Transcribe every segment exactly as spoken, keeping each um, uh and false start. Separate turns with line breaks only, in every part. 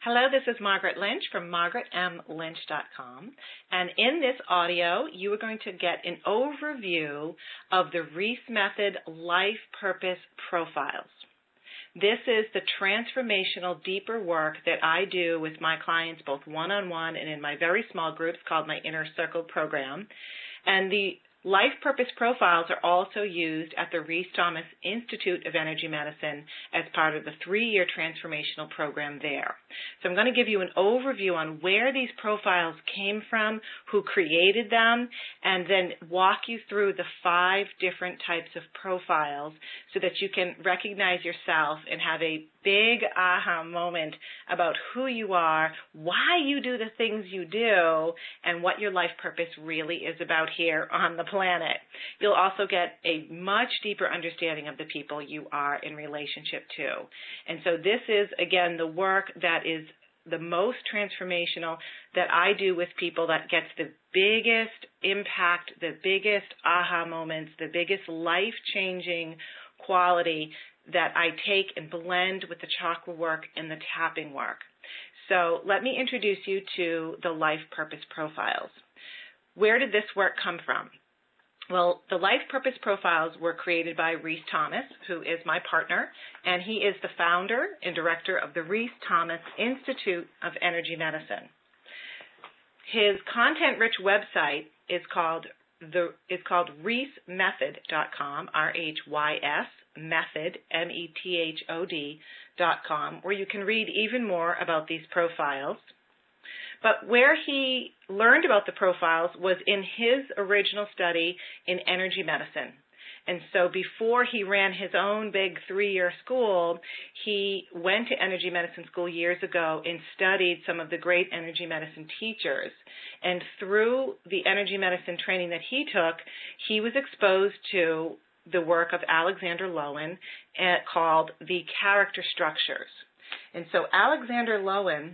Hello, this is Margaret Lynch from margaret m lynch dot com, and in this audio you are going to get an overview of the Reese Method Life Purpose Profiles. This is the transformational, deeper work that I do with my clients both one-on-one and in my very small groups called my Inner Circle program. And the Life Purpose Profiles are also used at the Reese Thomas Institute of Energy Medicine as part of the three-year transformational program there. So I'm going to give you an overview on where these profiles came from, who created them, and then walk you through the five different types of profiles so that you can recognize yourself and have a big aha moment about who you are, why you do the things you do, and what your life purpose really is about here on the planet. You'll also get a much deeper understanding of the people you are in relationship to. And so this is, again, the work that is the most transformational that I do with people that gets the biggest impact, the biggest aha moments, the biggest life-changing quality that I take and blend with the chakra work and the tapping work. So let me introduce you to the Life Purpose Profiles. Where did this work come from? Well, the Life Purpose Profiles were created by Reese Thomas, who is my partner, and he is the founder and director of the Reese Thomas Institute of Energy Medicine. His content-rich website is called the is called reese method dot com, R H Y S method, M E T H O D dot com, where you can read even more about these profiles. But where he learned about the profiles was in his original study in energy medicine. And so before he ran his own big three-year school, he went to energy medicine school years ago and studied some of the great energy medicine teachers. And through the energy medicine training that he took, he was exposed to the work of Alexander Lowen uh, called the character structures. And so Alexander Lowen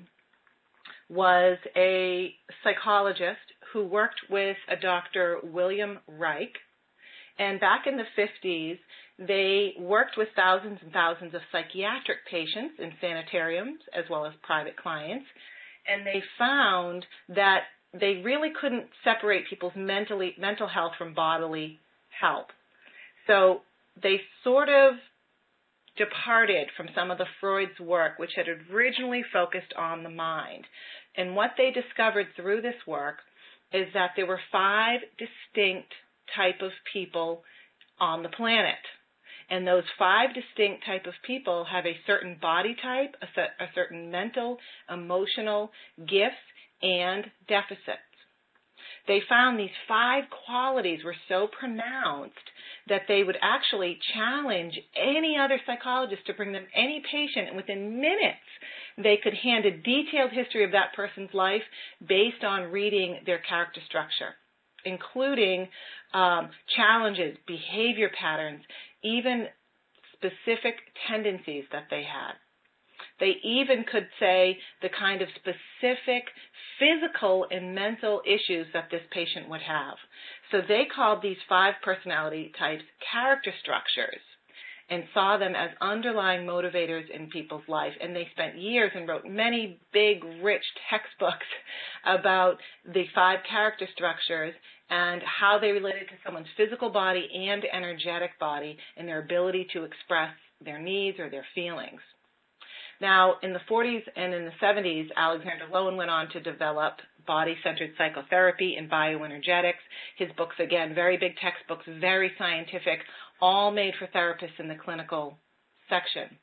was a psychologist who worked with a Doctor William Reich. And back in the fifties, they worked with thousands and thousands of psychiatric patients in sanitariums as well as private clients. And they found that they really couldn't separate people's mentally, mental health from bodily health. So they sort of departed from some of the Freud's work, which had originally focused on the mind. And what they discovered through this work is that there were five distinct type of people on the planet. And those five distinct type of people have a certain body type, a, cer- a certain mental, emotional gifts, and deficits. They found these five qualities were so pronounced that they would actually challenge any other psychologist to bring them any patient, and within minutes they could hand a detailed history of that person's life based on reading their character structure, including um, challenges, behavior patterns, even specific tendencies that they had. They even could say the kind of specific physical and mental issues that this patient would have. So they called these five personality types character structures and saw them as underlying motivators in people's life. And they spent years and wrote many big, rich textbooks about the five character structures and how they related to someone's physical body and energetic body and their ability to express their needs or their feelings. Now, in the forties and in the seventies, Alexander Lowen went on to develop body-centered psychotherapy and bioenergetics. His books, again, very big textbooks, very scientific, all made for therapists in the clinical section.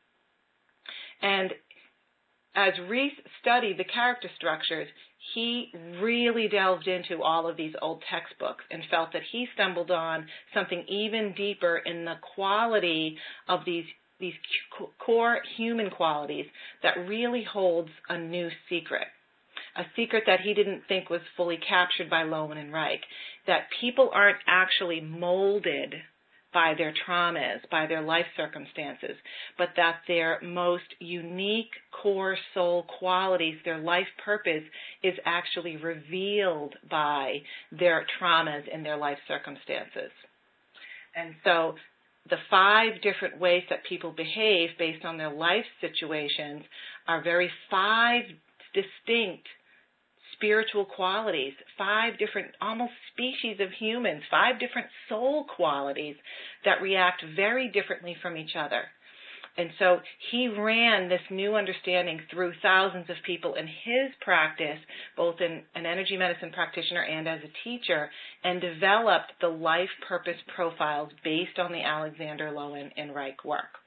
And as Reese studied the character structures, he really delved into all of these old textbooks and felt that he stumbled on something even deeper in the quality of these these core human qualities that really holds a new secret, a secret that he didn't think was fully captured by Lowen and Reich, that people aren't actually molded by their traumas, by their life circumstances, but that their most unique core soul qualities, their life purpose, is actually revealed by their traumas and their life circumstances. And so the five different ways that people behave based on their life situations are very five distinct spiritual qualities, five different almost species of humans, five different soul qualities that react very differently from each other. And so he ran this new understanding through thousands of people in his practice, both in an energy medicine practitioner and as a teacher, and developed the life purpose profiles based on the Alexander Lowen and Reich work.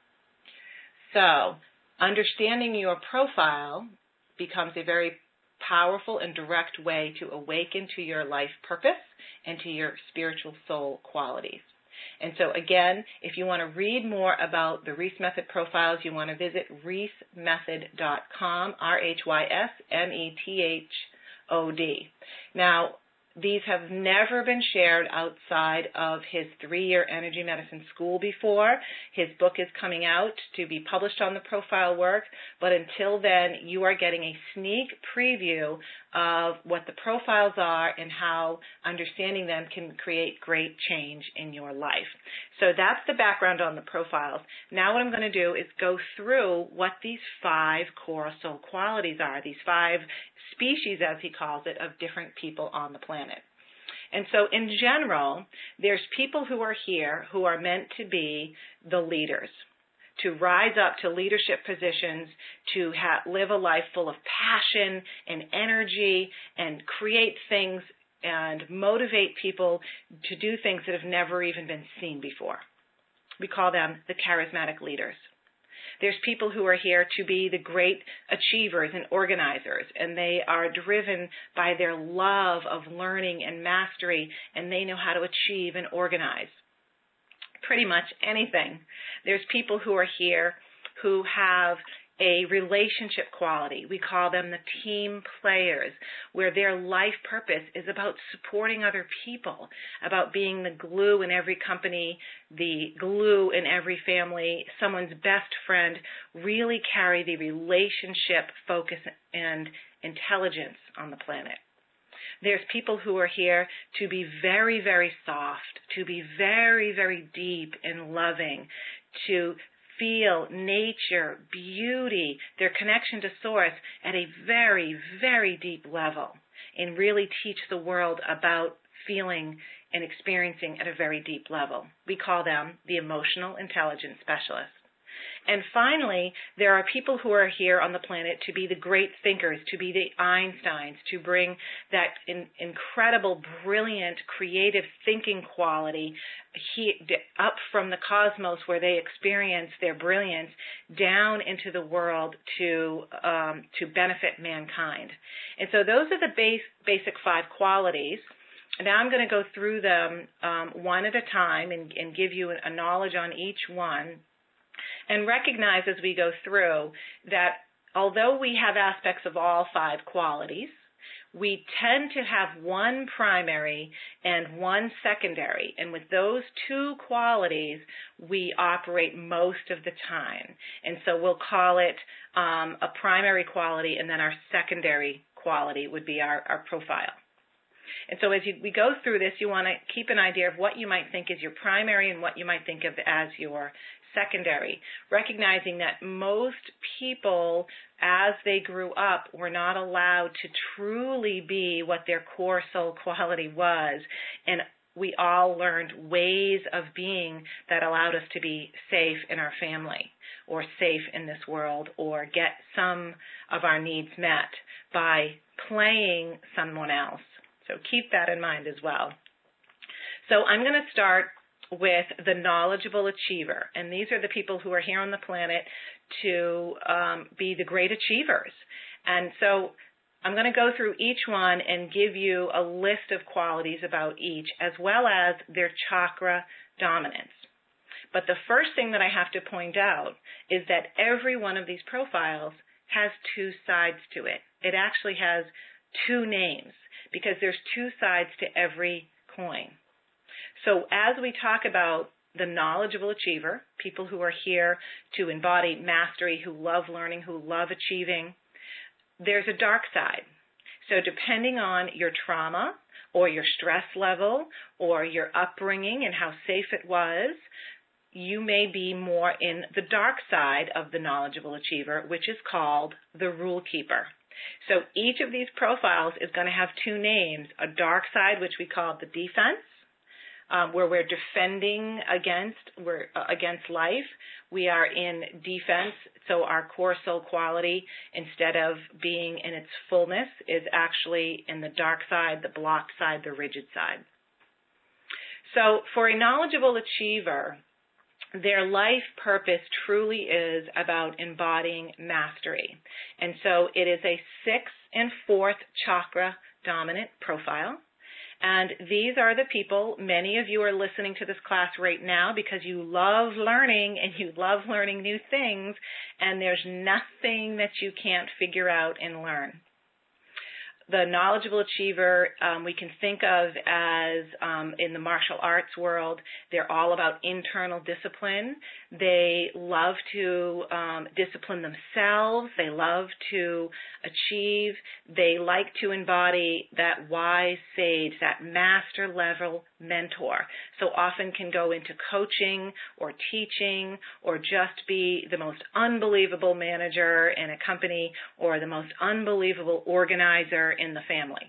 So understanding your profile becomes a very powerful and direct way to awaken to your life purpose and to your spiritual soul qualities. And so again, if you want to read more about the Reese Method profiles, you want to visit reese method dot com, R H Y S M E T H O D. Now, these have never been shared outside of his three-year energy medicine school before. His book is coming out to be published on the profile work, but until then, you are getting a sneak preview of what the profiles are and how understanding them can create great change in your life. So that's the background on the profiles. Now what I'm going to do is go through what these five core soul qualities are, these five species, as he calls it, of different people on the planet. And so in general, there's people who are here who are meant to be the leaders, to rise up to leadership positions, to ha- live a life full of passion and energy and create things and motivate people to do things that have never even been seen before. We call them the charismatic leaders. There's people who are here to be the great achievers and organizers, and they are driven by their love of learning and mastery, and they know how to achieve and organize pretty much anything. There's people who are here who have a relationship quality. We call them the team players, where their life purpose is about supporting other people, about being the glue in every company, the glue in every family, someone's best friend, really carry the relationship focus and intelligence on the planet. There's people who are here to be very, very soft, to be very, very deep and loving, to feel nature, beauty, their connection to source at a very, very deep level, and really teach the world about feeling and experiencing at a very deep level. We call them the emotional intelligence specialists. And finally, there are people who are here on the planet to be the great thinkers, to be the Einsteins, to bring that in, incredible, brilliant, creative thinking quality he, up from the cosmos where they experience their brilliance down into the world to um, to benefit mankind. And so those are the base, basic five qualities. Now I'm going to go through them um, one at a time and, and give you a knowledge on each one. And recognize as we go through that although we have aspects of all five qualities, we tend to have one primary and one secondary. And with those two qualities, we operate most of the time. And so we'll call it um, a primary quality, and then our secondary quality would be our, our profile. And so as you, we go through this, you want to keep an idea of what you might think is your primary and what you might think of as your secondary, recognizing that most people, as they grew up, were not allowed to truly be what their core soul quality was. And we all learned ways of being that allowed us to be safe in our family or safe in this world or get some of our needs met by playing someone else. So keep that in mind as well. So I'm going to start with the knowledgeable achiever. And these are the people who are here on the planet to um, be the great achievers. And so I'm going to go through each one and give you a list of qualities about each, as well as their chakra dominance. But the first thing that I have to point out is that every one of these profiles has two sides to it. It actually has two names because there's two sides to every coin. So as we talk about the knowledgeable achiever, people who are here to embody mastery, who love learning, who love achieving, there's a dark side. So depending on your trauma or your stress level or your upbringing and how safe it was, you may be more in the dark side of the knowledgeable achiever, which is called the rule keeper. So each of these profiles is going to have two names, a dark side, which we call the defense, um, where we're defending against we're uh, against life. We are in defense, so our core soul quality, instead of being in its fullness, is actually in the dark side, the blocked side, the rigid side. So for a knowledgeable achiever, their life purpose truly is about embodying mastery. And so it is a sixth and fourth chakra dominant profile. And these are the people, many of you are listening to this class right now because you love learning and you love learning new things, and there's nothing that you can't figure out and learn. The knowledgeable achiever, um, we can think of as, um, in the martial arts world, they're all about internal discipline. They love to um, discipline themselves. They love to achieve. They like to embody that wise sage, that master level mentor. So often can go into coaching or teaching or just be the most unbelievable manager in a company or the most unbelievable organizer in the family.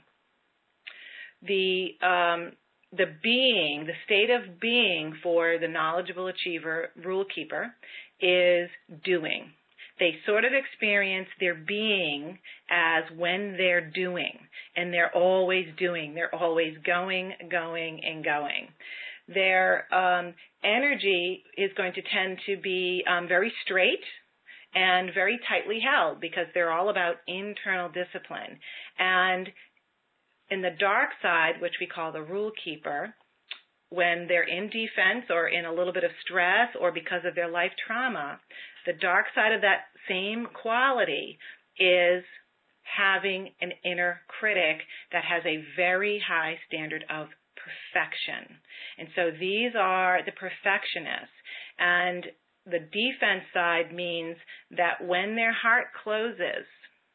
The um, the being, the state of being for the knowledgeable achiever, rule keeper, is doing. They sort of experience their being as when they're doing, and they're always doing. They're always going, going, and going. Their um, energy is going to tend to be um, very straight and very tightly held because they're all about internal discipline. And in the dark side, which we call the rule keeper, when they're in defense or in a little bit of stress or because of their life trauma, the dark side of that same quality is having an inner critic that has a very high standard of perfection. And so these are the perfectionists. And the defense side means that when their heart closes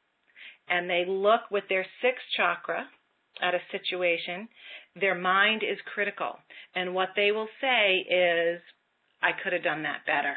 and they look with their sixth chakra at a situation, their mind is critical. And what they will say is, I could have done that better.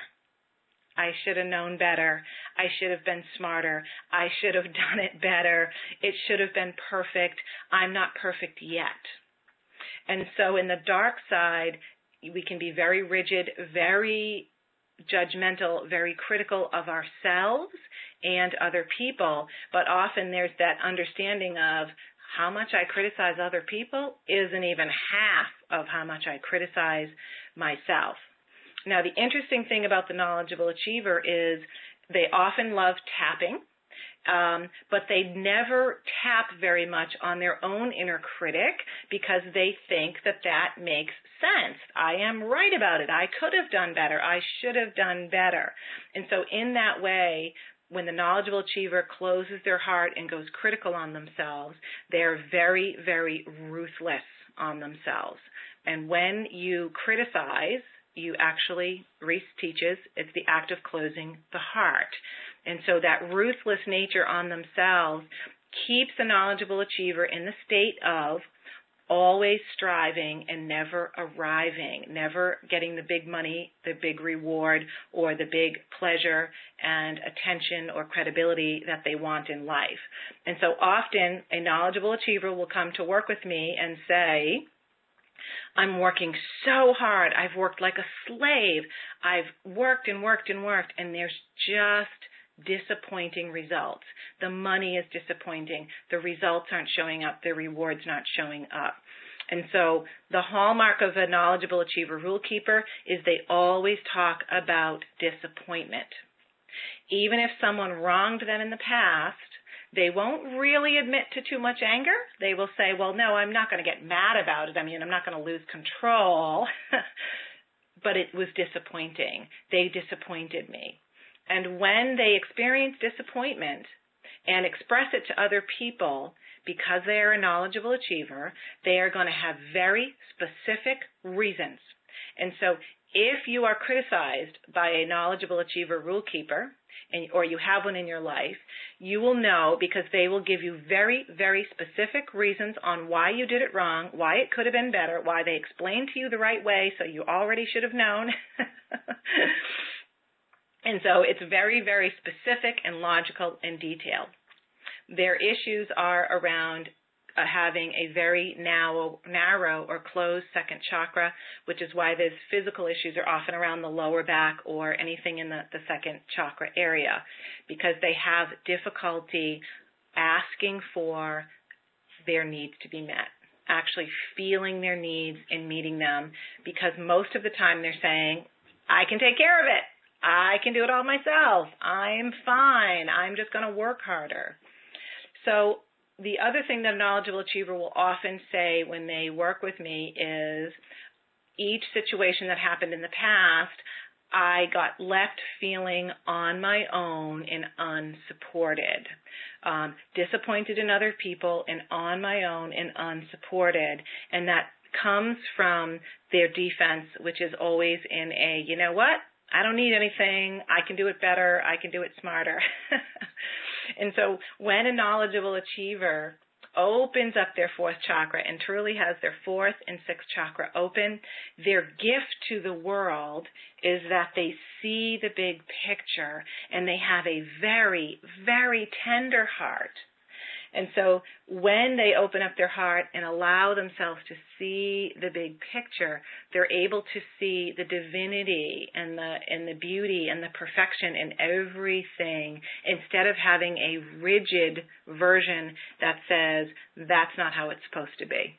I should have known better. I should have been smarter. I should have done it better. It should have been perfect. I'm not perfect yet. And so in the dark side, we can be very rigid, very judgmental, very critical of ourselves and other people, but often there's that understanding of how much I criticize other people isn't even half of how much I criticize myself. Now, the interesting thing about the knowledgeable achiever is they often love tapping, um, but they never tap very much on their own inner critic because they think that that makes sense. I am right about it. I could have done better. I should have done better. And so in that way, when the knowledgeable achiever closes their heart and goes critical on themselves, they're very, very ruthless on themselves. And when you criticize, you actually, Reese teaches, it's the act of closing the heart. And so that ruthless nature on themselves keeps the knowledgeable achiever in the state of always striving and never arriving, never getting the big money, the big reward, or the big pleasure and attention or credibility that they want in life. And so often a knowledgeable achiever will come to work with me and say, I'm working so hard. I've worked like a slave. I've worked and worked and worked, and there's just disappointing results. The money is disappointing. The results aren't showing up. The reward's not showing up. And so the hallmark of a knowledgeable achiever rule keeper is they always talk about disappointment. Even if someone wronged them in the past, they won't really admit to too much anger. They will say, well, no, I'm not going to get mad about it. I mean, I'm not going to lose control. But it was disappointing. They disappointed me. And when they experience disappointment and express it to other people, because they are a knowledgeable achiever, they are going to have very specific reasons. And so if you are criticized by a knowledgeable achiever rule keeper, and, or you have one in your life, you will know because they will give you very, very specific reasons on why you did it wrong, why it could have been better, why they explained to you the right way, so you already should have known. And so it's very, very specific and logical and detailed. Their issues are around uh, having a very narrow, narrow or closed second chakra, which is why those physical issues are often around the lower back or anything in the, the second chakra area, because they have difficulty asking for their needs to be met, actually feeling their needs and meeting them, because most of the time they're saying, I can take care of it. I can do it all myself. I'm fine. I'm just going to work harder. So the other thing that a knowledgeable achiever will often say when they work with me is, each situation that happened in the past, I got left feeling on my own and unsupported, um, disappointed in other people and on my own and unsupported. And that comes from their defense, which is always in a, you know what? I don't need anything. I can do it better. I can do it smarter. And so when a knowledgeable achiever opens up their fourth chakra and truly has their fourth and sixth chakra open, their gift to the world is that they see the big picture and they have a very, very tender heart. And so when they open up their heart and allow themselves to see the big picture, they're able to see the divinity and the and the beauty and the perfection in everything, instead of having a rigid version that says that's not how it's supposed to be.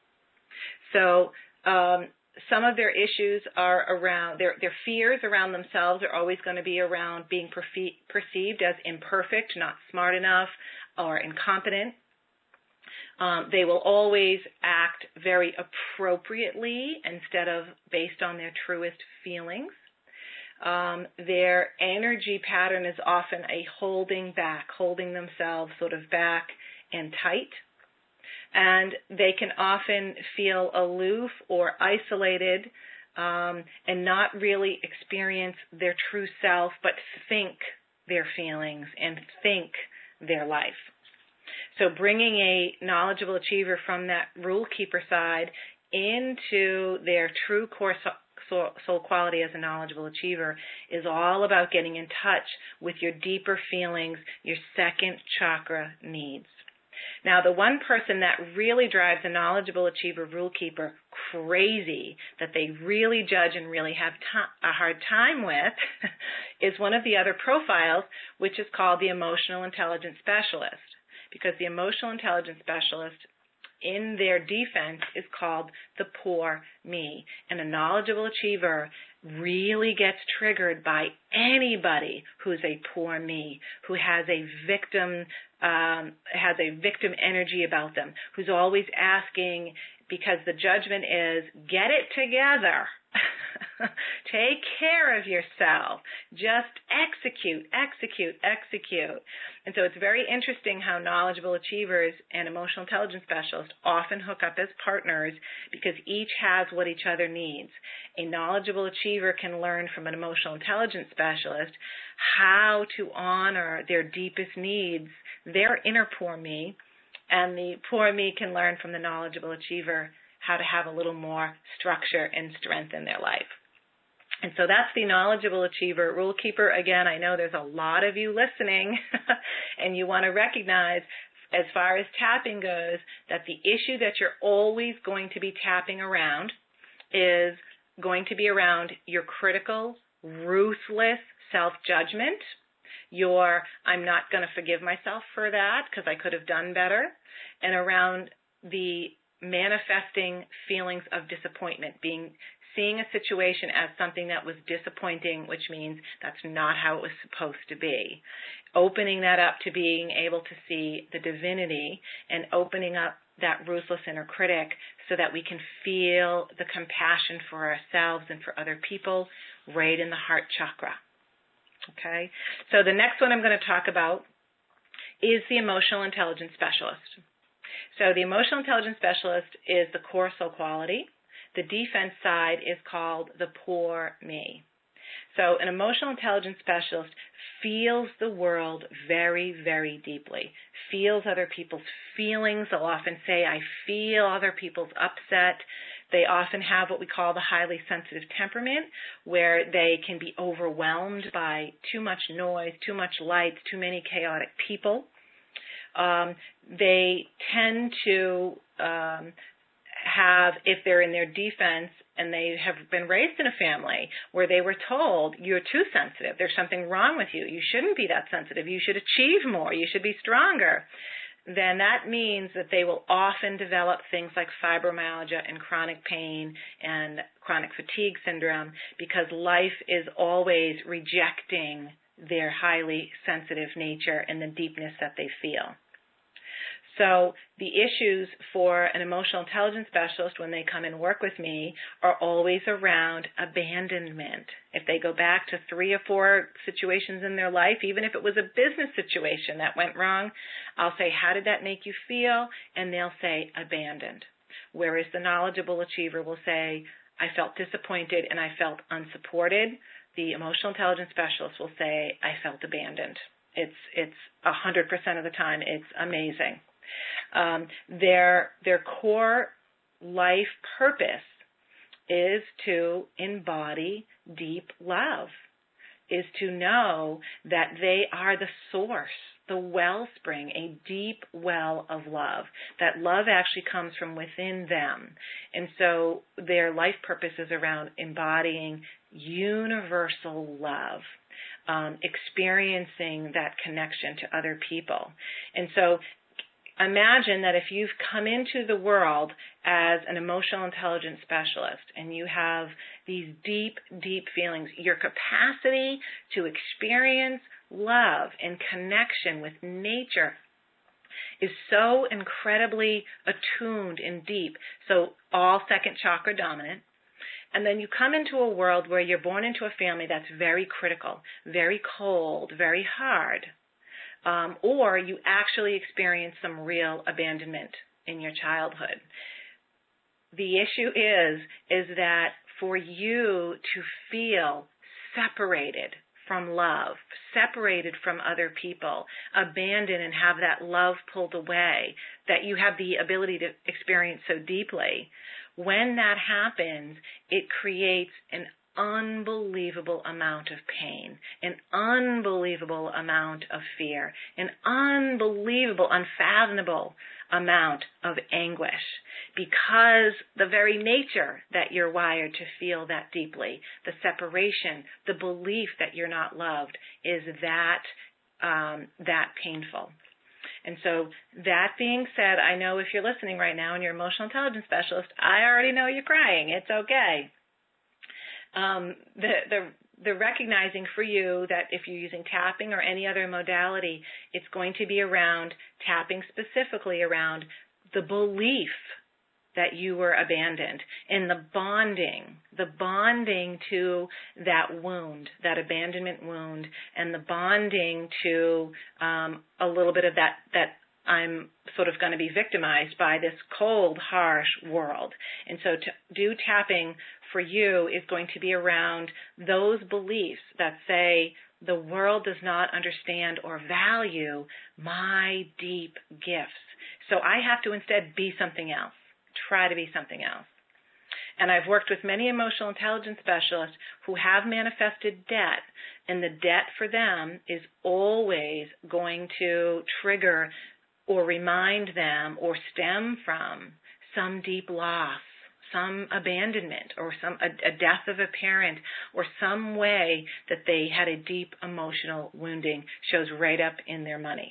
So um, some of their issues are around, their, their fears around themselves are always going to be around being perfe- perceived as imperfect, not smart enough, or incompetent. Um, they will always act very appropriately instead of based on their truest feelings. Um, their energy pattern is often a holding back, holding themselves sort of back and tight. And they can often feel aloof or isolated um, and not really experience their true self, but think their feelings and think their life. So bringing a knowledgeable achiever from that rule keeper side into their true core soul, soul quality as a knowledgeable achiever is all about getting in touch with your deeper feelings, your second chakra needs. Now, the one person that really drives a knowledgeable achiever rule keeper crazy, that they really judge and really have to- a hard time with, is one of the other profiles, which is called the emotional intelligence specialist. Because the emotional intelligence specialist, in their defense, is called the poor me. And a knowledgeable achiever really gets triggered by anybody who's a poor me, who has a victim, um, has a victim energy about them, who's always asking, because the judgment is, get it together. Take care of yourself. Just execute, execute, execute. And so it's very interesting how knowledgeable achievers and emotional intelligence specialists often hook up as partners, because each has what each other needs. A knowledgeable achiever can learn from an emotional intelligence specialist how to honor their deepest needs, their inner poor me, and the poor me can learn from the knowledgeable achiever how to have a little more structure and strength in their life. And so that's the knowledgeable achiever rule keeper. Again, I know there's a lot of you listening and you want to recognize, as far as tapping goes, that the issue that you're always going to be tapping around is going to be around your critical, ruthless self-judgment, your I'm not going to forgive myself for that because I could have done better, and around the manifesting feelings of disappointment, being seeing a situation as something that was disappointing, which means that's not how it was supposed to be. Opening that up to being able to see the divinity and opening up that ruthless inner critic so that we can feel the compassion for ourselves and for other people right in the heart chakra. Okay? So the next one I'm going to talk about is the emotional intelligence specialist. So the emotional intelligence specialist is the core soul quality. The defense side is called the poor me. So an emotional intelligence specialist feels the world very, very deeply, feels other people's feelings. They'll often say, I feel other people's upset. They often have what we call the highly sensitive temperament, where they can be overwhelmed by too much noise, too much light, too many chaotic people. Um, they tend to um, have, if they're in their defense and they have been raised in a family where they were told, you're too sensitive, there's something wrong with you, you shouldn't be that sensitive, you should achieve more, you should be stronger, then that means that they will often develop things like fibromyalgia and chronic pain and chronic fatigue syndrome, because life is always rejecting their highly sensitive nature and the deepness that they feel. So the issues for an emotional intelligence specialist when they come and work with me are always around abandonment. If they go back to three or four situations in their life, even if it was a business situation that went wrong, I'll say, how did that make you feel? And they'll say, abandoned. Whereas the knowledgeable achiever will say, I felt disappointed and I felt unsupported. The emotional intelligence specialist will say, I felt abandoned. It's it's one hundred percent of the time. It's amazing. Um, their their core life purpose is to embody deep love, is to know that they are the source, the wellspring, a deep well of love, that love actually comes from within them. And so their life purpose is around embodying universal love, um, experiencing that connection to other people. And so imagine that if you've come into the world as an emotional intelligence specialist and you have these deep, deep feelings, your capacity to experience love and connection with nature is so incredibly attuned and deep, so all second chakra dominant. And then you come into a world where you're born into a family that's very critical, very cold, very hard. Um, or you actually experience some real abandonment in your childhood. The issue is, is that for you to feel separated from love, separated from other people, abandoned and have that love pulled away that you have the ability to experience so deeply, when that happens, it creates an unbelievable amount of pain, an unbelievable amount of fear, an unbelievable, unfathomable amount of anguish, because the very nature that you're wired to feel that deeply, the separation, the belief that you're not loved, is that um, that painful. And so that being said, I know if you're listening right now and you're an emotional intelligence specialist, I already know you're crying. It's okay. Um, the, the, the recognizing for you that if you're using tapping or any other modality, it's going to be around tapping specifically around the belief that you were abandoned and the bonding, the bonding to that wound, that abandonment wound, and the bonding to um, a little bit of that, that I'm sort of going to be victimized by this cold, harsh world. And so to do tapping for you is going to be around those beliefs that say the world does not understand or value my deep gifts. So I have to instead be something else, try to be something else. And I've worked with many emotional intelligence specialists who have manifested debt, and the debt for them is always going to trigger or remind them or stem from some deep loss, some abandonment, or some a, a death of a parent, or some way that they had a deep emotional wounding shows right up in their money.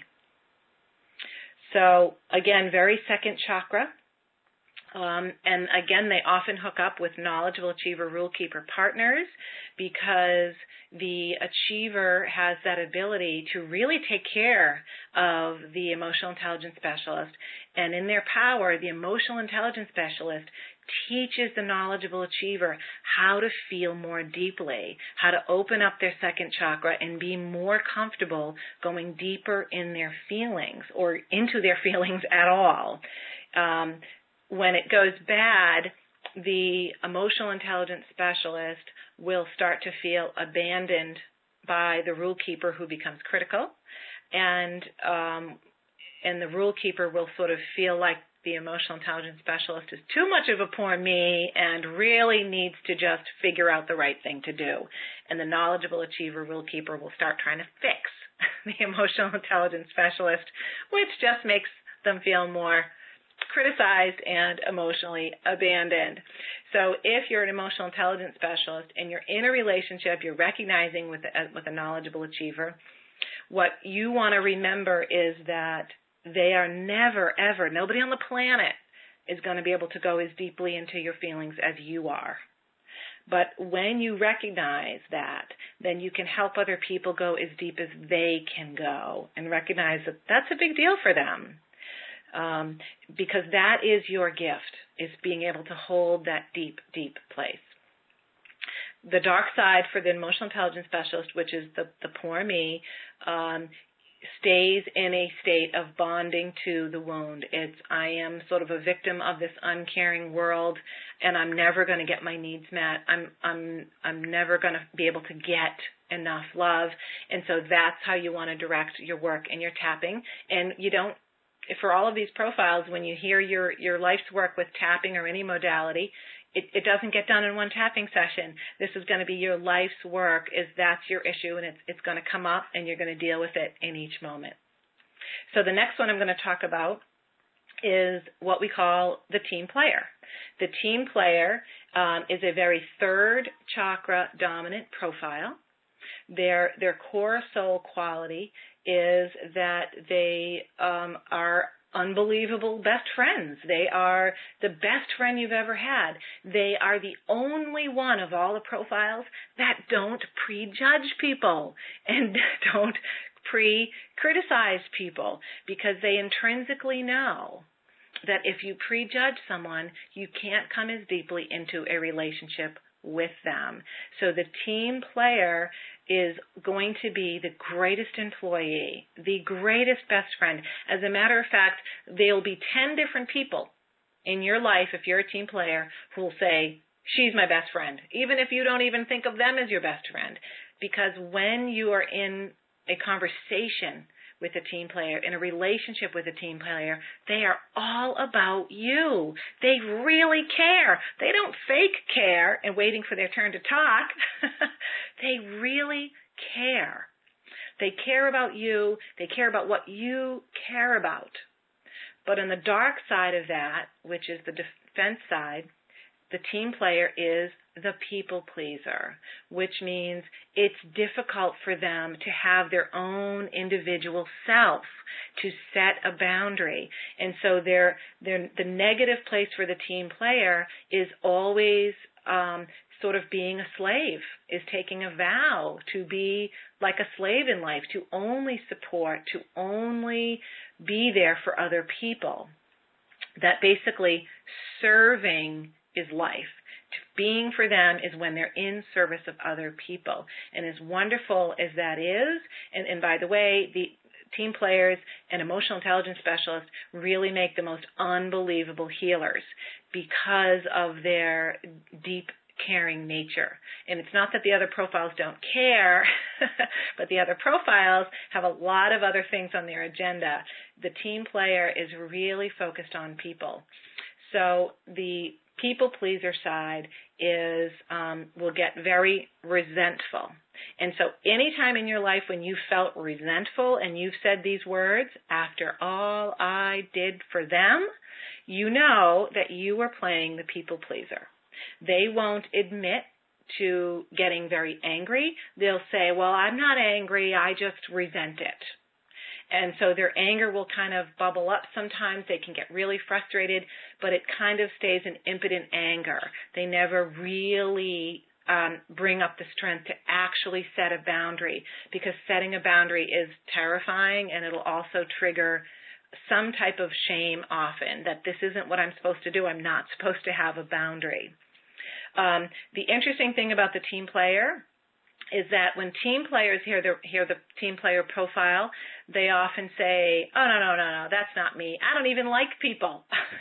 So again, very second chakra. Um, and again, they often hook up with knowledgeable achiever rule keeper partners, because the achiever has that ability to really take care of the emotional intelligence specialist. And in their power, the emotional intelligence specialist teaches the knowledgeable achiever how to feel more deeply, how to open up their second chakra and be more comfortable going deeper in their feelings or into their feelings at all. Um, when it goes bad, the emotional intelligence specialist will start to feel abandoned by the rule keeper, who becomes critical, and um, and the rule keeper will sort of feel like the emotional intelligence specialist is too much of a poor me and really needs to just figure out the right thing to do. And the knowledgeable achiever rule keeper will start trying to fix the emotional intelligence specialist, which just makes them feel more criticized and emotionally abandoned. So if you're an emotional intelligence specialist and you're in a relationship, you're recognizing with a, with a knowledgeable achiever, what you want to remember is that they are never, ever, nobody on the planet is going to be able to go as deeply into your feelings as you are. But when you recognize that, then you can help other people go as deep as they can go and recognize that that's a big deal for them. Um, because that is your gift, is being able to hold that deep, deep place. The dark side for the emotional intelligence specialist, which is the, the poor me, um, stays in a state of bonding to the wound. It's, I am sort of a victim of this uncaring world, and I'm never going to get my needs met. I'm, I'm, I'm never going to be able to get enough love. And so that's how you want to direct your work and your tapping. And you don't, for all of these profiles, when you hear your, your life's work with tapping or any modality, it, it doesn't get done in one tapping session. This is going to be your life's work, is that's your issue, and it's, it's going to come up, and you're going to deal with it in each moment. So the next one I'm going to talk about is what we call the team player. The team player um, is a very third chakra dominant profile. Their, their core soul quality is that they um, are unbelievable best friends. They are the best friend you've ever had. They are the only one of all the profiles that don't prejudge people and don't pre-criticize people, because they intrinsically know that if you prejudge someone, you can't come as deeply into a relationship with them. So the team player is going to be the greatest employee, the greatest best friend. As a matter of fact, there'll be ten different people in your life, if you're a team player, who will say, she's my best friend, even if you don't even think of them as your best friend. Because when you are in a conversation with a team player, in a relationship with a team player, they are all about you. They really care. They don't fake care and waiting for their turn to talk. They really care. They care about you. They care about what you care about. But on the dark side of that, which is the defense side, the team player is the people pleaser, which means it's difficult for them to have their own individual self, to set a boundary. And so they're, they're, the negative place for the team player is always um, sort of being a slave, is taking a vow to be like a slave in life, to only support, to only be there for other people. That basically serving is life. Being for them is when they're in service of other people. And as wonderful as that is, and, and by the way, the team players and emotional intelligence specialists really make the most unbelievable healers because of their deep caring nature. And it's not that the other profiles don't care, but the other profiles have a lot of other things on their agenda. The team player is really focused on people. So the people pleaser side is um, will get very resentful. And so anytime in your life when you felt resentful and you've said these words, after all I did for them, you know that you were playing the people pleaser. They won't admit to getting very angry. They'll say, well, I'm not angry, I just resent it. And so their anger will kind of bubble up sometimes. They can get really frustrated, but it kind of stays an impotent anger. They never really um, bring up the strength to actually set a boundary, because setting a boundary is terrifying, and it'll also trigger some type of shame often, that this isn't what I'm supposed to do. I'm not supposed to have a boundary. Um, the interesting thing about the team player is that when team players hear the, hear the team player profile, they often say, oh, no, no, no, no, that's not me. I don't even like people.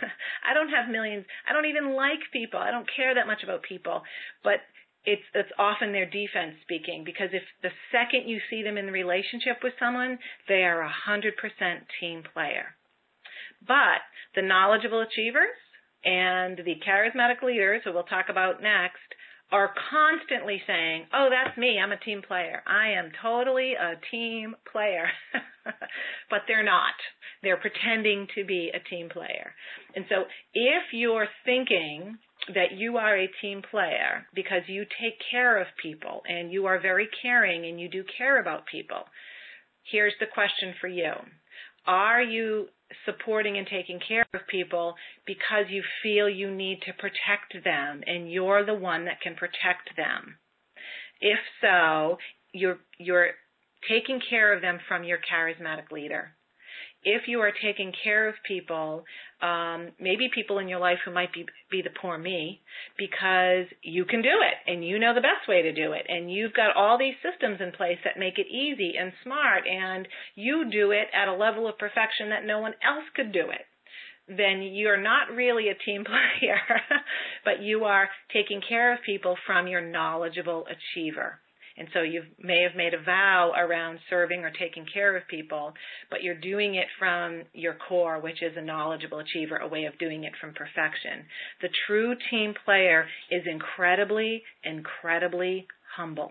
I don't have millions. I don't even like people. I don't care that much about people. But it's, it's often their defense speaking, because if the second you see them in the relationship with someone, they are a one hundred percent team player. But the knowledgeable achievers and the charismatic leaders, who we'll talk about next, are constantly saying, oh, that's me, I'm a team player. I am totally a team player. But they're not. They're pretending to be a team player. And so if you're thinking that you are a team player because you take care of people and you are very caring and you do care about people, here's the question for you. Are you supporting and taking care of people because you feel you need to protect them and you're the one that can protect them? If so, you're you're taking care of them from your charismatic leader. If you are taking care of people, um, maybe people in your life who might be, be the poor me, because you can do it and you know the best way to do it and you've got all these systems in place that make it easy and smart and you do it at a level of perfection that no one else could do it, then you're not really a team player, but you are taking care of people from your knowledgeable achiever. And so you may have made a vow around serving or taking care of people, but you're doing it from your core, which is a knowledgeable achiever, a way of doing it from perfection. The true team player is incredibly, incredibly humble.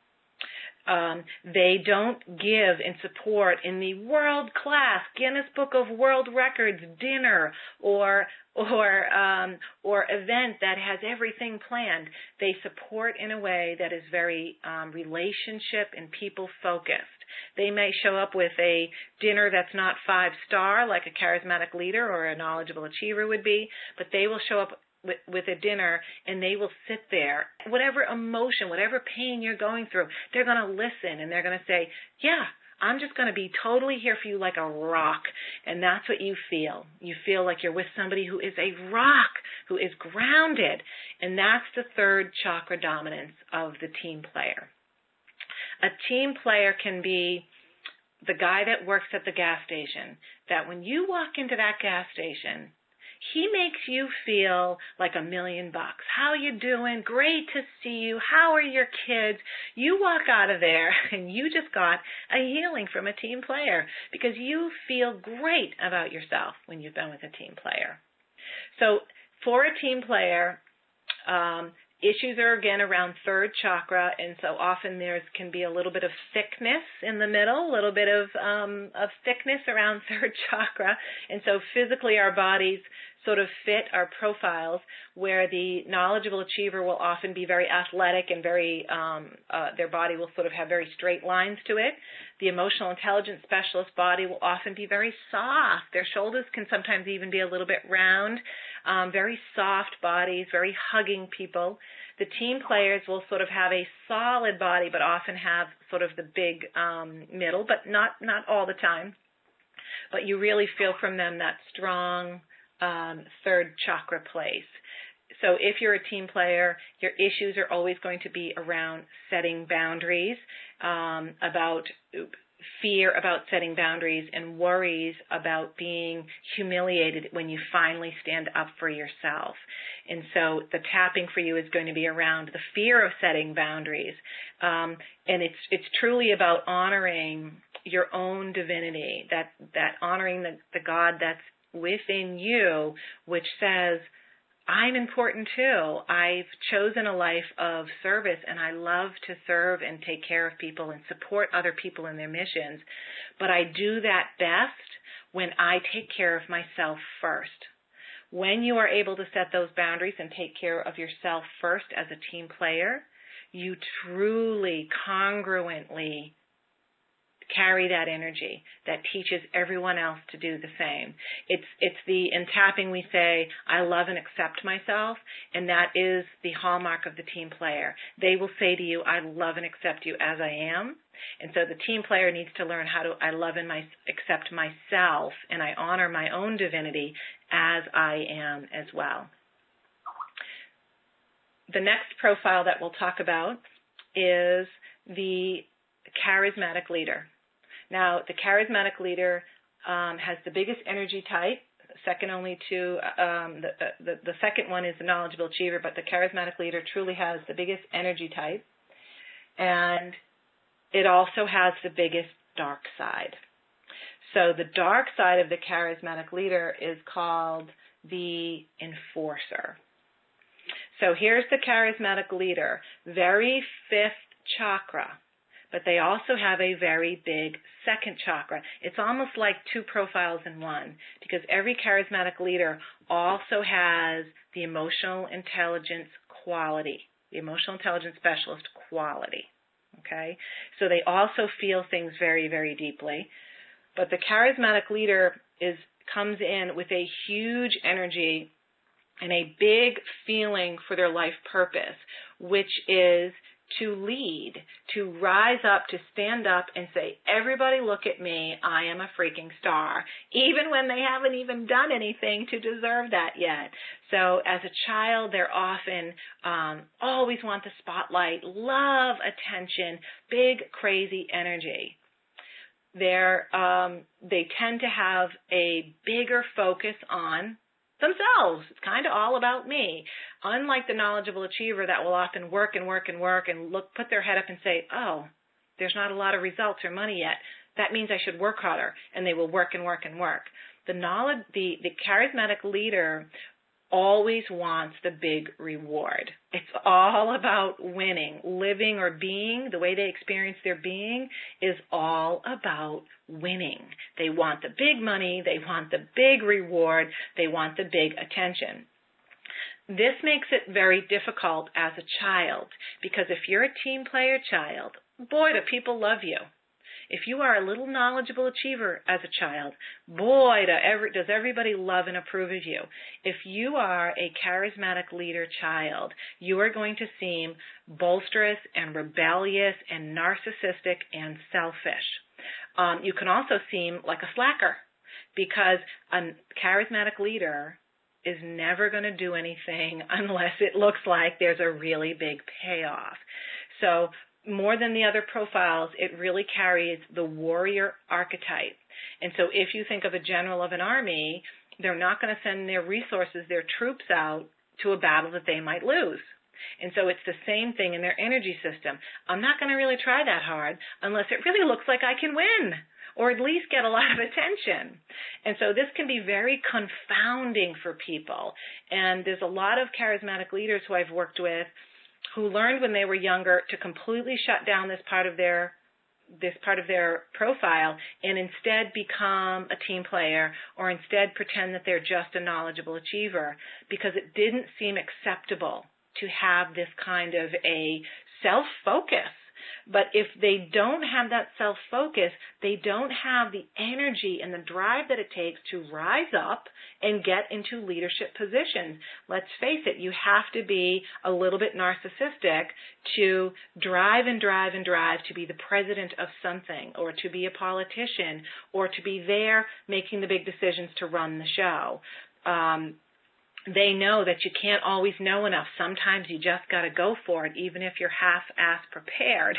Um, they don't give and support in the world-class Guinness Book of World Records dinner or or um, or event that has everything planned. They support in a way that is very um, relationship and people-focused. They may show up with a dinner that's not five-star like a charismatic leader or a knowledgeable achiever would be, but they will show up With, with a dinner, and they will sit there. Whatever emotion, whatever pain you're going through, they're going to listen, and they're going to say, yeah, I'm just going to be totally here for you like a rock. And that's what you feel. You feel like you're with somebody who is a rock, who is grounded. And that's the third chakra dominance of the team player. A team player can be the guy that works at the gas station, that when you walk into that gas station, he makes you feel like a million bucks. How you doing? Great to see you. How are your kids? You walk out of there and you just got a healing from a team player because you feel great about yourself when you've been with a team player. So for a team player, um, issues are, again, around third chakra, and so often there can be a little bit of thickness in the middle, a little bit of um, of thickness around third chakra, and so physically our bodies sort of fit our profiles, where the knowledgeable achiever will often be very athletic and very, um, uh, their body will sort of have very straight lines to it. The emotional intelligence specialist body will often be very soft. Their shoulders can sometimes even be a little bit round, um, very soft bodies, very hugging people. The team players will sort of have a solid body, but often have sort of the big um, middle, but not, not all the time. But you really feel from them that strong um, third chakra place. So if you're a team player, your issues are always going to be around setting boundaries, um, about fear about setting boundaries, and worries about being humiliated when you finally stand up for yourself. And so the tapping for you is going to be around the fear of setting boundaries. Um, and it's it's truly about honoring your own divinity, that, that honoring the, the God that's within you, which says, I'm important too. I've chosen a life of service, and I love to serve and take care of people and support other people in their missions. But I do that best when I take care of myself first. When you are able to set those boundaries and take care of yourself first as a team player, you truly, congruently carry that energy that teaches everyone else to do the same. It's it's the, in tapping we say, I love and accept myself, and that is the hallmark of the team player. They will say to you, I love and accept you as I am. And so the team player needs to learn how to, I love and my, accept myself, and I honor my own divinity as I am as well. The next profile that we'll talk about is the charismatic leader. Now, the charismatic leader um, has the biggest energy type, second only to, um, the, the, the second one is the knowledgeable achiever, but the charismatic leader truly has the biggest energy type, and it also has the biggest dark side. So the dark side of the charismatic leader is called the enforcer. So here's the charismatic leader, very fifth chakra, but they also have a very big second chakra. It's almost like two profiles in one, because every charismatic leader also has the emotional intelligence quality, the emotional intelligence specialist quality. Okay? So they also feel things very, very deeply. But the charismatic leader is comes in with a huge energy and a big feeling for their life purpose, which is to lead, to rise up, to stand up and say, everybody look at me, I am a freaking star, even when they haven't even done anything to deserve that yet. So as a child, they're often um, always want the spotlight, love attention, big, crazy energy. They're, um, they tend to have a bigger focus on themselves. It's kind of all about me. Unlike the knowledgeable achiever that will often work and work and work and look, put their head up and say, oh, there's not a lot of results or money yet. That means I should work harder. And they will work and work and work. The knowledge, the, the charismatic leader always wants the big reward. It's all about winning. Living or being, the way they experience their being, is all about winning. They want the big money. They want the big reward. They want the big attention. This makes it very difficult as a child, because if you're a team player child, boy, do people love you. If you are a little knowledgeable achiever as a child, boy, do every, does everybody love and approve of you. If you are a charismatic leader child, you are going to seem boisterous and rebellious and narcissistic and selfish. Um, you can also seem like a slacker, because a charismatic leader is never going to do anything unless it looks like there's a really big payoff. So more than the other profiles, it really carries the warrior archetype. And so if you think of a general of an army, they're not going to send their resources, their troops out to a battle that they might lose. And so it's the same thing in their energy system. I'm not going to really try that hard unless it really looks like I can win, or at least get a lot of attention. And so this can be very confounding for people. And there's a lot of charismatic leaders who I've worked with who learned when they were younger to completely shut down this part of their this part of their profile and instead become a team player, or instead pretend that they're just a knowledgeable achiever, because it didn't seem acceptable to have this kind of a self-focus. But if they don't have that self-focus, they don't have the energy and the drive that it takes to rise up and get into leadership positions. Let's face it, you have to be a little bit narcissistic to drive and drive and drive to be the president of something, or to be a politician, or to be there making the big decisions to run the show. Um, They know that you can't always know enough. Sometimes you just got to go for it, even if you're half-ass prepared.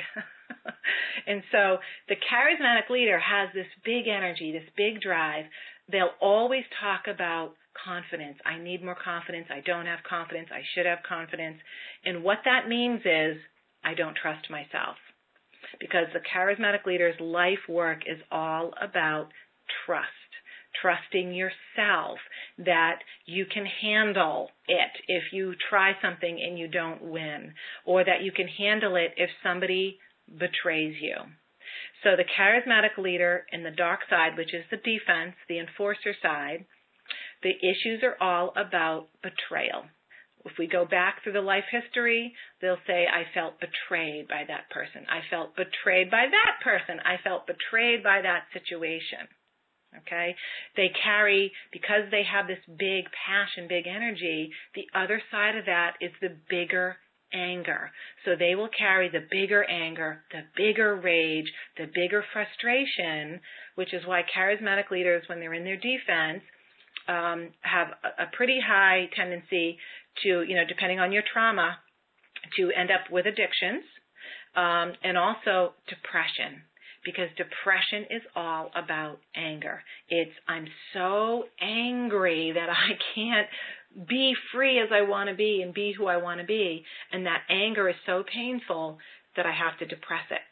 And so the charismatic leader has this big energy, this big drive. They'll always talk about confidence. I need more confidence. I don't have confidence. I should have confidence. And what that means is I don't trust myself, because the charismatic leader's life work is all about trust. Trusting yourself that you can handle it if you try something and you don't win, or that you can handle it if somebody betrays you. So the charismatic leader in the dark side, which is the defense, the enforcer side, the issues are all about betrayal. If we go back through the life history, they'll say, I felt betrayed by that person. I felt betrayed by that person. I felt betrayed by that situation. Okay, they carry, because they have this big passion, big energy, the other side of that is the bigger anger. So they will carry the bigger anger, the bigger rage, the bigger frustration, which is why charismatic leaders, when they're in their defense, um, have a, a pretty high tendency to, you know, depending on your trauma, to end up with addictions, um, and also depression. Because depression is all about anger. It's, I'm so angry that I can't be free as I want to be and be who I want to be. And that anger is so painful that I have to depress it.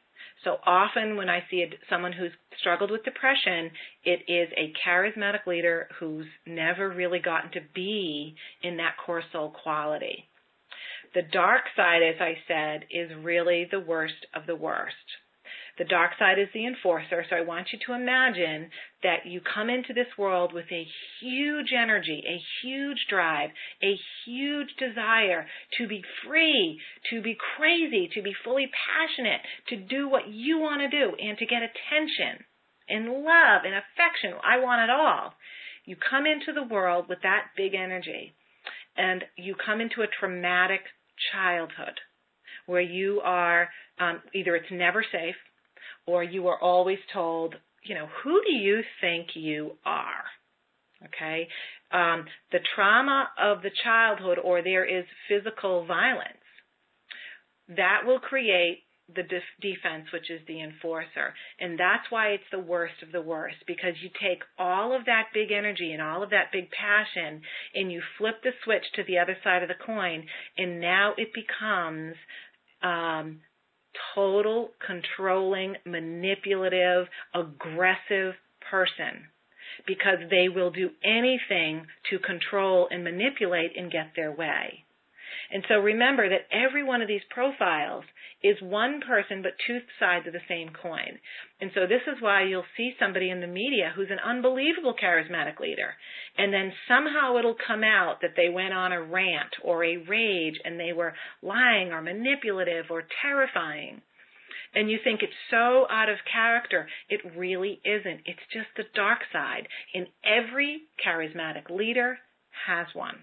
So often when I see a, someone who's struggled with depression, it is a charismatic leader who's never really gotten to be in that core soul quality. The dark side, as I said, is really the worst of the worst. The dark side is the enforcer, so I want you to imagine that you come into this world with a huge energy, a huge drive, a huge desire to be free, to be crazy, to be fully passionate, to do what you want to do, and to get attention and love and affection. I want it all. You come into the world with that big energy, and you come into a traumatic childhood where you are, um, either it's never safe, or you are always told, you know, who do you think you are? Okay? Um, the trauma of the childhood, or there is physical violence, that will create the def- defense, which is the enforcer. And that's why it's the worst of the worst, because you take all of that big energy and all of that big passion and you flip the switch to the other side of the coin, and now it becomes um, total, controlling, manipulative, aggressive person, because they will do anything to control and manipulate and get their way. And so remember that every one of these profiles is one person but two sides of the same coin. And so this is why you'll see somebody in the media who's an unbelievable charismatic leader, and then somehow it'll come out that they went on a rant or a rage and they were lying or manipulative or terrifying. And you think it's so out of character. It really isn't. It's just the dark side. And every charismatic leader has one.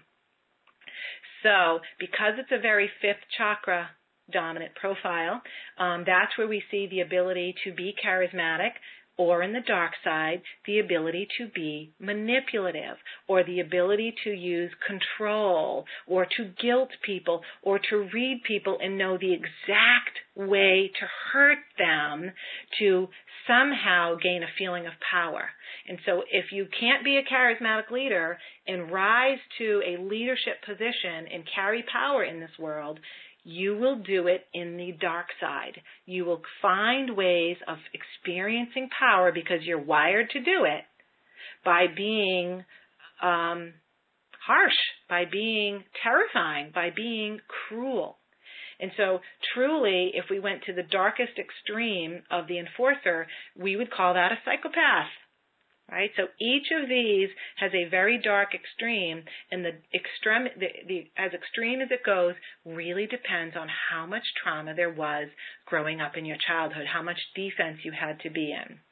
So because it's a very fifth chakra dominant profile, um, that's where we see the ability to be charismatic, or in the dark side, the ability to be manipulative, or the ability to use control, or to guilt people, or to read people and know the exact way to hurt them to somehow gain a feeling of power. And so if you can't be a charismatic leader and rise to a leadership position and carry power in this world, you will do it in the dark side. You will find ways of experiencing power because you're wired to do it by being um, harsh, by being terrifying, by being cruel. And so truly, if we went to the darkest extreme of the enforcer, we would call that a psychopath. Right? So each of these has a very dark extreme, and the extreme, the, the, as extreme as it goes really depends on how much trauma there was growing up in your childhood, how much defense you had to be in.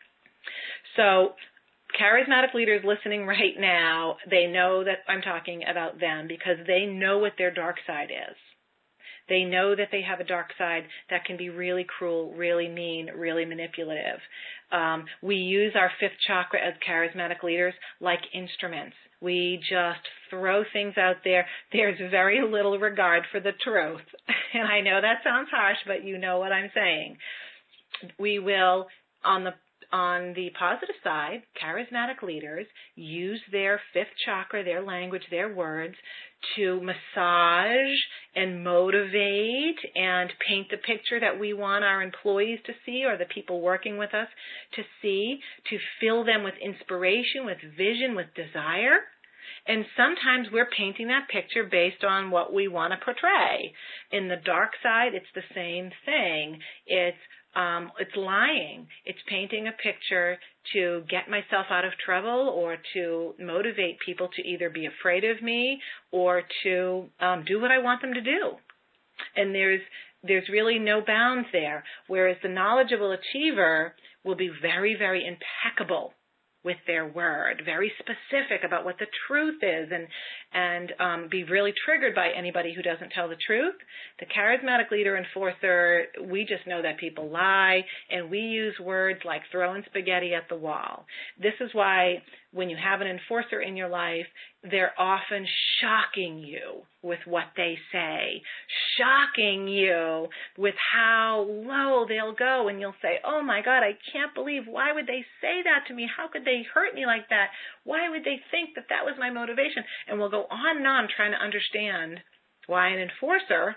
So charismatic leaders listening right now, they know that I'm talking about them because they know what their dark side is. They know that they have a dark side that can be really cruel, really mean, really manipulative. Um, we use our fifth chakra as charismatic leaders like instruments. We just throw things out there. There's very little regard for the truth. And I know that sounds harsh, but you know what I'm saying. We will, on the On the positive side, charismatic leaders use their fifth chakra, their language, their words, to massage and motivate and paint the picture that we want our employees to see, or the people working with us to see, to fill them with inspiration, with vision, with desire. And sometimes we're painting that picture based on what we want to portray. In the dark side, it's the same thing. It's Um, it's lying. It's painting a picture to get myself out of trouble, or to motivate people to either be afraid of me or to um, do what I want them to do. And there's there's really no bounds there. Whereas the knowledgeable achiever will be very, very impeccable with their word, very specific about what the truth is, and and um, be really triggered by anybody who doesn't tell the truth. The charismatic leader enforcer, we just know that people lie, and we use words like throwing spaghetti at the wall. This is why when you have an enforcer in your life, they're often shocking you with what they say, shocking you with how low they'll go, and you'll say, oh my God, I can't believe, why would they say that to me? How could they hurt me like that? Why would they think that that was my motivation? And we'll go on and on trying to understand why an enforcer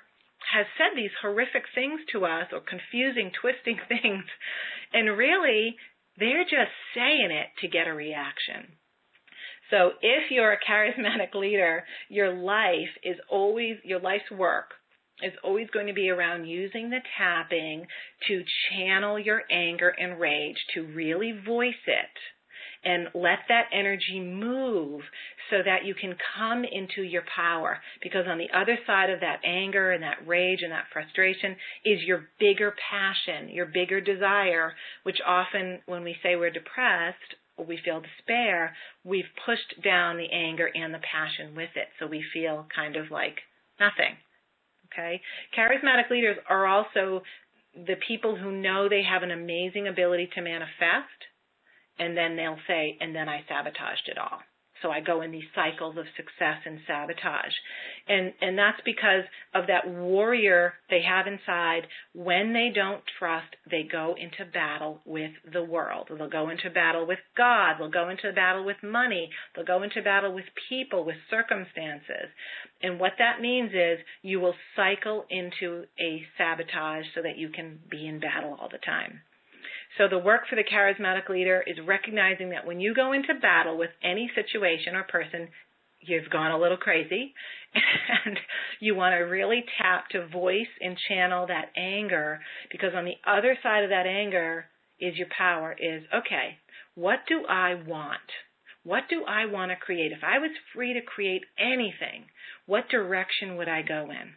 has said these horrific things to us, or confusing, twisting things, and really they're just saying it to get a reaction. So if you're a charismatic leader, your life is always, your life's work is always going to be around using the tapping to channel your anger and rage, to really voice it and let that energy move so that you can come into your power. Because on the other side of that anger and that rage and that frustration is your bigger passion, your bigger desire, which often when we say we're depressed or we feel despair, we've pushed down the anger and the passion with it. So we feel kind of like nothing. Okay? Charismatic leaders are also the people who know they have an amazing ability to manifest, and then they'll say, and then I sabotaged it all. So I go in these cycles of success and sabotage. And and that's because of that warrior they have inside. When they don't trust, they go into battle with the world. They'll go into battle with God. They'll go into battle with money. They'll go into battle with people, with circumstances. And what that means is you will cycle into a sabotage so that you can be in battle all the time. So the work for the charismatic leader is recognizing that when you go into battle with any situation or person, you've gone a little crazy, and you want to really tap to voice and channel that anger, because on the other side of that anger is your power, is, okay, what do I want? What do I want to create? If I was free to create anything, what direction would I go in?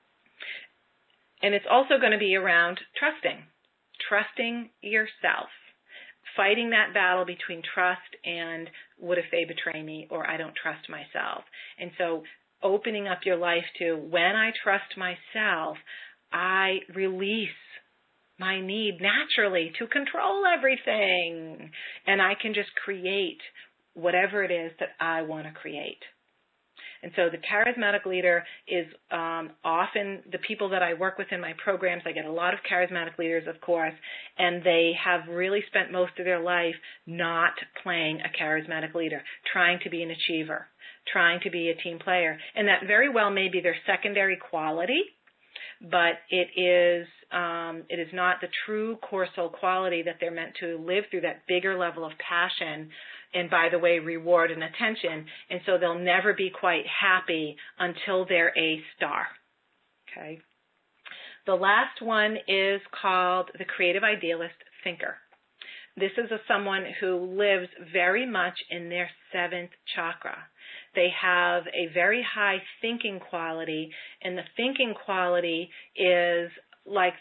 And it's also going to be around trusting. Trusting yourself, fighting that battle between trust and what if they betray me, or I don't trust myself. And so opening up your life to, when I trust myself, I release my need naturally to control everything, and I can just create whatever it is that I want to create. And so the charismatic leader is um, often the people that I work with in my programs. I get a lot of charismatic leaders, of course, and they have really spent most of their life not playing a charismatic leader, trying to be an achiever, trying to be a team player. And that very well may be their secondary quality, but it is um, it is not the true core soul quality that they're meant to live through, that bigger level of passion, and by the way, reward and attention. And so they'll never be quite happy until they're a star. Okay. The last one is called the creative idealist thinker. This is a someone who lives very much in their seventh chakra. They have a very high thinking quality, and the thinking quality is like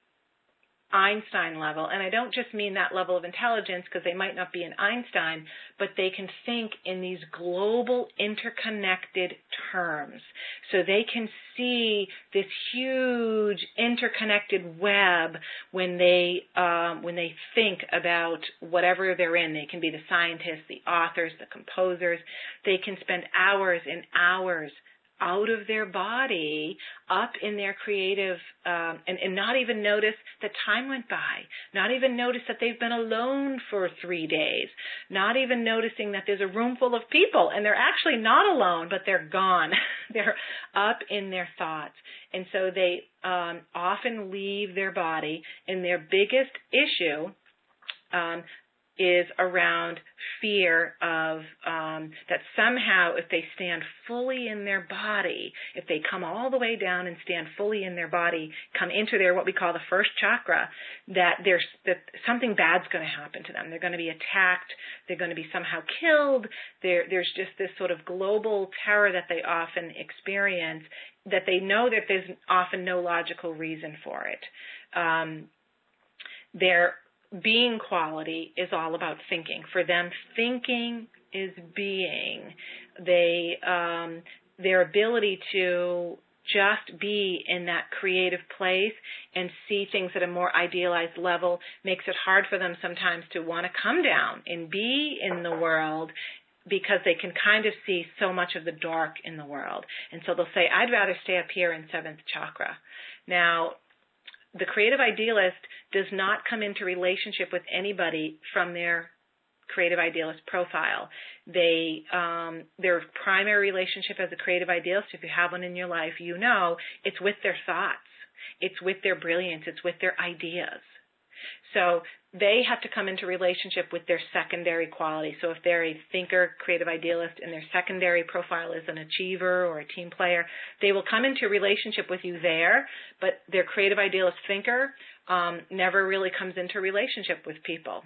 Einstein level. And I don't just mean that level of intelligence, because they might not be an Einstein, but they can think in these global interconnected terms. So they can see this huge interconnected web when they um, when they think about whatever they're in. They can be the scientists, the authors, the composers. They can spend hours and hours out of their body, up in their creative, um, and, and not even notice that time went by, not even notice that they've been alone for three days, not even noticing that there's a room full of people and they're actually not alone, but they're gone. They're up in their thoughts. And so they um, often leave their body, and their biggest issue um, is around fear of um, that somehow if they stand fully in their body, if they come all the way down and stand fully in their body, come into their what we call the first chakra, that there's that something bad's going to happen to them. They're going to be attacked. They're going to be somehow killed. There, there's just this sort of global terror that they often experience, that they know that there's often no logical reason for it. Um, they're being quality is all about thinking. For them, thinking is being. They, um, their ability to just be in that creative place and see things at a more idealized level makes it hard for them sometimes to want to come down and be in the world, because they can kind of see so much of the dark in the world. And so they'll say, I'd rather stay up here in seventh chakra. Now, the creative idealist does not come into relationship with anybody from their creative idealist profile. They, um, their primary relationship as a creative idealist, if you have one in your life, you know it's with their thoughts. It's with their brilliance. It's with their ideas. So they have to come into relationship with their secondary quality. So if they're a thinker, creative idealist, and their secondary profile is an achiever or a team player, they will come into relationship with you there, but their creative idealist thinker um, never really comes into relationship with people.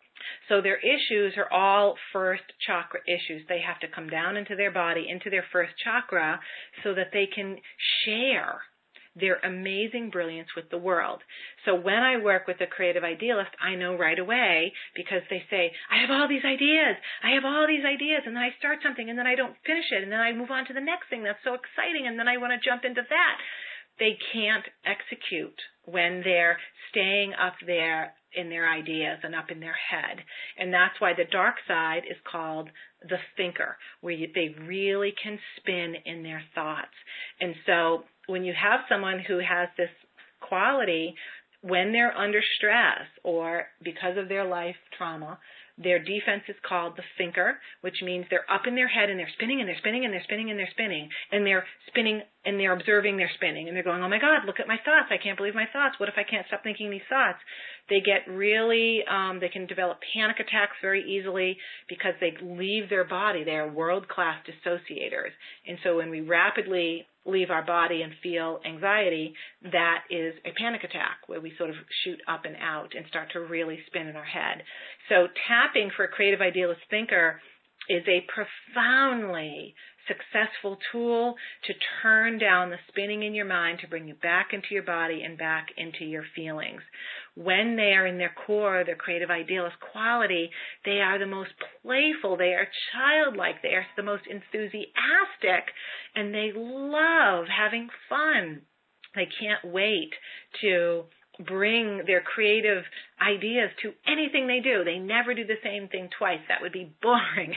So their issues are all first chakra issues. They have to come down into their body, into their first chakra, so that they can share their amazing brilliance with the world. So when I work with a creative idealist, I know right away, because they say, I have all these ideas, I have all these ideas, and then I start something, and then I don't finish it, and then I move on to the next thing that's so exciting, and then I want to jump into that. They can't execute when they're staying up there in their ideas and up in their head. And that's why the dark side is called the thinker, where you, they really can spin in their thoughts. And so when you have someone who has this quality, when they're under stress or because of their life trauma, their defense is called the thinker, which means they're up in their head and they're spinning and they're spinning and they're spinning and they're spinning and they're spinning and they're observing their spinning and they're going, oh my God, look at my thoughts. I can't believe my thoughts. What if I can't stop thinking these thoughts? They get really, um, they can develop panic attacks very easily because they leave their body. They are world-class dissociators. And so when we rapidly leave our body and feel anxiety, that is a panic attack where we sort of shoot up and out and start to really spin in our head. So tapping for a creative idealist thinker is a profoundly successful tool to turn down the spinning in your mind, to bring you back into your body and back into your feelings. When they are in their core, their creative idealist quality, they are the most playful, they are childlike, they are the most enthusiastic, and they love having fun. They can't wait to bring their creative ideas to anything they do. They never do the same thing twice. That would be boring.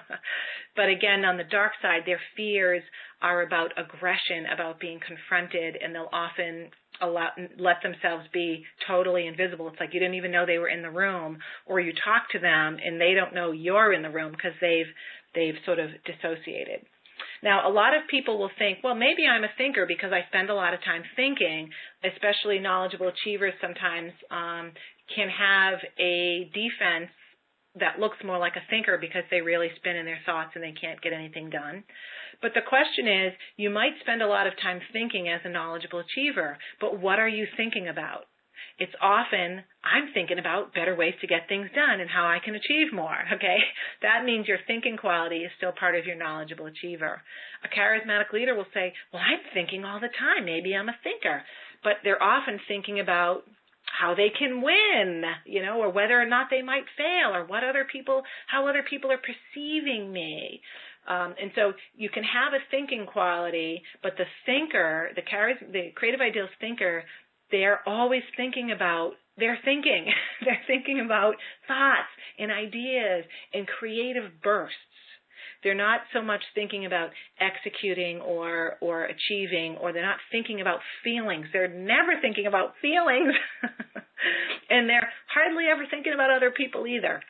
But again, on the dark side, their fears are about aggression, about being confronted, and they'll often allow, let themselves be totally invisible. It's like you didn't even know they were in the room, or you talk to them and they don't know you're in the room because they've they've sort of dissociated. Now, a lot of people will think, well, maybe I'm a thinker because I spend a lot of time thinking. Especially knowledgeable achievers sometimes um, can have a defense that looks more like a thinker because they really spin in their thoughts and they can't get anything done. But the question is, you might spend a lot of time thinking as a knowledgeable achiever, but what are you thinking about? It's often, I'm thinking about better ways to get things done and how I can achieve more, okay? That means your thinking quality is still part of your knowledgeable achiever. A charismatic leader will say, well, I'm thinking all the time. Maybe I'm a thinker. But they're often thinking about how they can win, you know, or whether or not they might fail, or what other people, how other people are perceiving me. Um, and so you can have a thinking quality, but the thinker, the, charis- the creative idealist thinker, they're always thinking about, they're thinking, they're thinking about thoughts and ideas and creative bursts. They're not so much thinking about executing or, or achieving, or they're not thinking about feelings. They're never thinking about feelings. And they're hardly ever thinking about other people either.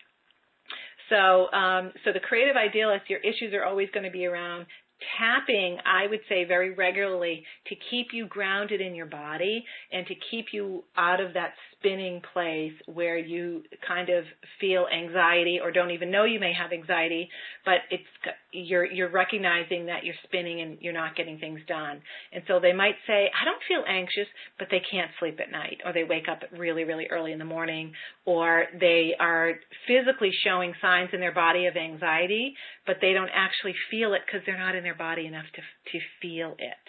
So, um, so the creative idealist, your issues are always going to be around tapping, I would say, very regularly to keep you grounded in your body and to keep you out of that spinning place where you kind of feel anxiety or don't even know you may have anxiety, but it's you're you're recognizing that you're spinning and you're not getting things done. And so they might say, I don't feel anxious, but they can't sleep at night, or they wake up really, really early in the morning, or they are physically showing signs in their body of anxiety, but they don't actually feel it because they're not in their body enough to to feel it.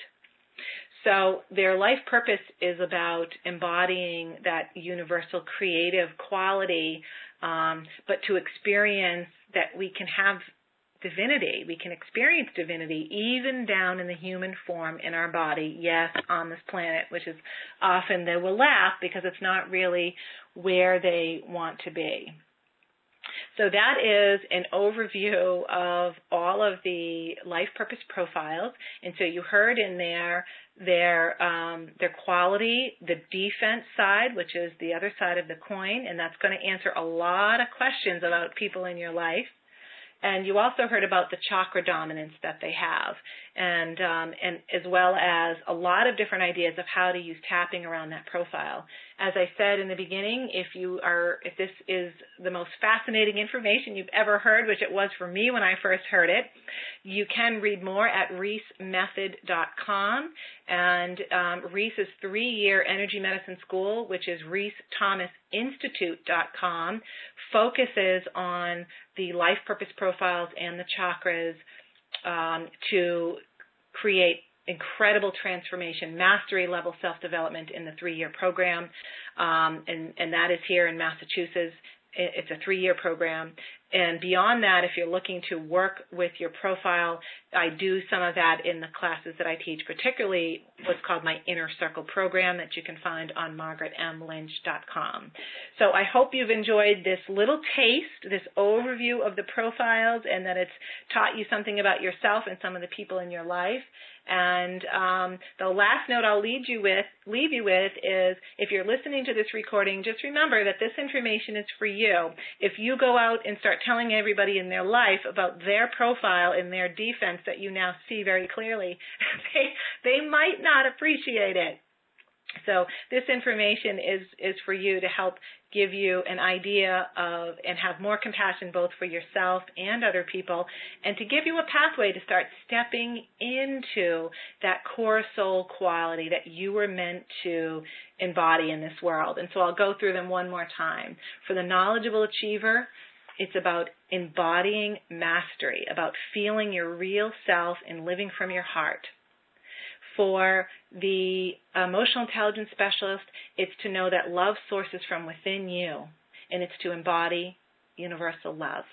So their life purpose is about embodying that universal creative quality, um, but to experience that we can have divinity. We can experience divinity even down in the human form in our body, yes, on this planet, which is often they will laugh because it's not really where they want to be. So that is an overview of all of the life purpose profiles. And so you heard in there their um, their quality, the defense side, which is the other side of the coin, and that's going to answer a lot of questions about people in your life. And you also heard about the chakra dominance that they have, and um, and as well as a lot of different ideas of how to use tapping around that profile. As I said in the beginning, if you are, if this is the most fascinating information you've ever heard, which it was for me when I first heard it, you can read more at reese method dot com. And um, Reese's three-year energy medicine school, which is reese thomas institute dot com, focuses on the life purpose profiles and the chakras um, to create incredible transformation, mastery level self-development in the three-year program, um, and, and that is here in Massachusetts. It's a three-year program. And beyond that, if you're looking to work with your profile, I do some of that in the classes that I teach, particularly what's called my Inner Circle program that you can find on margaret m lynch dot com. So I hope you've enjoyed this little taste, this overview of the profiles, and that it's taught you something about yourself and some of the people in your life. And um, the last note I'll lead you with, leave you with is, if you're listening to this recording, just remember that this information is for you. If you go out and start telling everybody in their life about their profile and their defense that you now see very clearly, they, they might not appreciate it. So this information is, is for you to help give you an idea of and have more compassion both for yourself and other people, and to give you a pathway to start stepping into that core soul quality that you were meant to embody in this world. And so I'll go through them one more time. For the knowledgeable achiever, it's about embodying mastery, about feeling your real self and living from your heart. For the emotional intelligence specialist, it's to know that love sources from within you, and it's to embody universal love.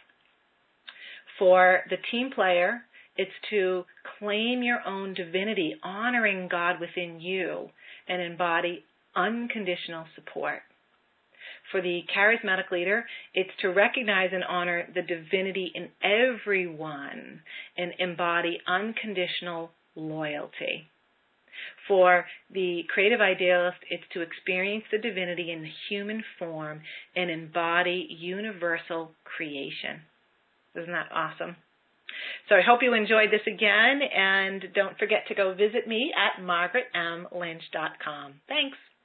For the team player, it's to claim your own divinity, honoring God within you, and embody unconditional support. For the charismatic leader, it's to recognize and honor the divinity in everyone and embody unconditional loyalty. For the creative idealist, it's to experience the divinity in the human form and embody universal creation. Isn't that awesome? So I hope you enjoyed this again, and don't forget to go visit me at margaret m lynch dot com. Thanks.